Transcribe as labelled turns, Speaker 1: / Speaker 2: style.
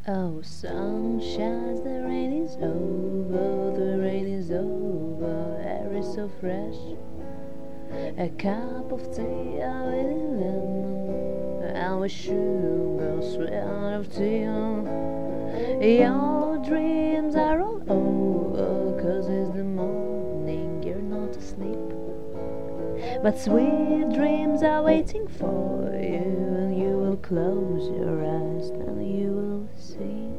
Speaker 1: Oh, sunshine, the rain is over, the rain is over, air is so fresh. A cup of tea with lemon, and with sugar, sweet of tea. Your dreams are all over, 'cause it's the morning, you're not asleep. But sweet dreams are waiting for you, and you will close your eyes, and you will see.